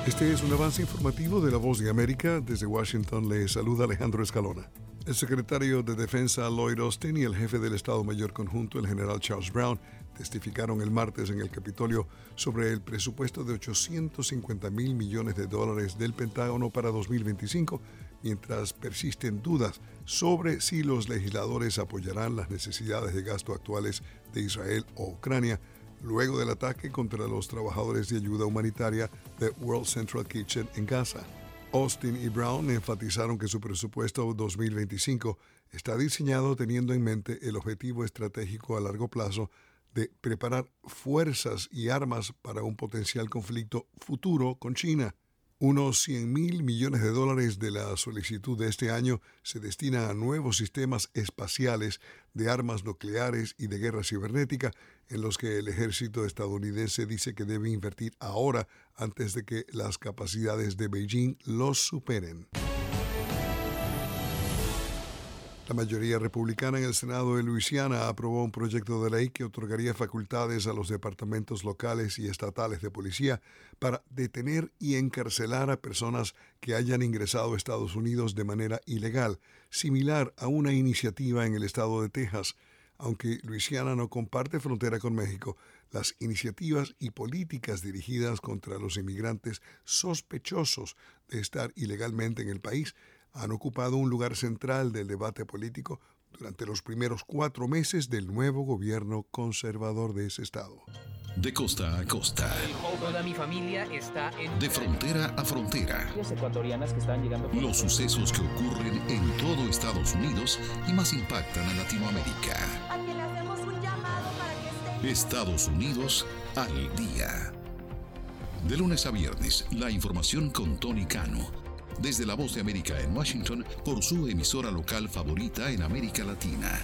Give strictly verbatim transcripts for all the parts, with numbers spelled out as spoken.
Este es un avance informativo de La Voz de América. Desde Washington le saluda Alejandro Escalona. El secretario de Defensa Lloyd Austin y el jefe del Estado Mayor Conjunto, el general Charles Brown, testificaron el martes en el Capitolio sobre el presupuesto de ochocientos cincuenta mil millones de dólares del Pentágono para dos mil veinticinco, mientras persisten dudas sobre si los legisladores apoyarán las necesidades de gasto actuales de Israel o Ucrania, luego del ataque contra los trabajadores de ayuda humanitaria de World Central Kitchen en Gaza. Austin y Brown enfatizaron que su presupuesto dos mil veinticinco está diseñado teniendo en mente el objetivo estratégico a largo plazo de preparar fuerzas y armas para un potencial conflicto futuro con China. Unos cien mil millones de dólares de la solicitud de este año se destina a nuevos sistemas espaciales de armas nucleares y de guerra cibernética, en los que el ejército estadounidense dice que debe invertir ahora antes de que las capacidades de Beijing los superen. La mayoría republicana en el Senado de Luisiana aprobó un proyecto de ley que otorgaría facultades a los departamentos locales y estatales de policía para detener y encarcelar a personas que hayan ingresado a Estados Unidos de manera ilegal, similar a una iniciativa en el estado de Texas. Aunque Luisiana no comparte frontera con México, las iniciativas y políticas dirigidas contra los inmigrantes sospechosos de estar ilegalmente en el país han ocupado un lugar central del debate político durante los primeros cuatro meses del nuevo gobierno conservador de ese estado. De costa a costa. Toda mi familia está en... De frontera a frontera. Ecuatorianas que están llegando... Los sucesos que ocurren en todo Estados Unidos y más impactan a Latinoamérica. A quien le hacemos un llamado para que esté... Estados Unidos al día. De lunes a viernes, la información con Tony Cano. Desde La Voz de América en Washington, por su emisora local favorita en América Latina.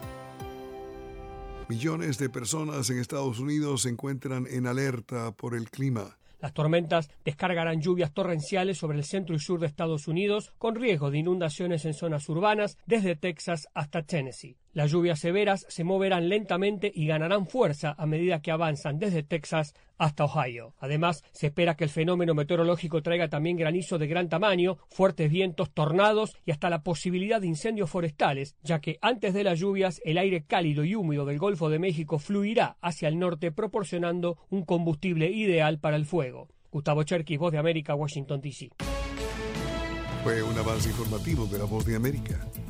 Millones de personas en Estados Unidos se encuentran en alerta por el clima. Las tormentas descargarán lluvias torrenciales sobre el centro y sur de Estados Unidos, con riesgo de inundaciones en zonas urbanas, desde Texas hasta Tennessee. Las lluvias severas se moverán lentamente y ganarán fuerza a medida que avanzan desde Texas hasta Ohio. Además, se espera que el fenómeno meteorológico traiga también granizo de gran tamaño, fuertes vientos, tornados y hasta la posibilidad de incendios forestales, ya que antes de las lluvias el aire cálido y húmedo del Golfo de México fluirá hacia el norte, proporcionando un combustible ideal para el fuego. Gustavo Cherkis, Voz de América, Washington, D C. Fue un avance informativo de La Voz de América.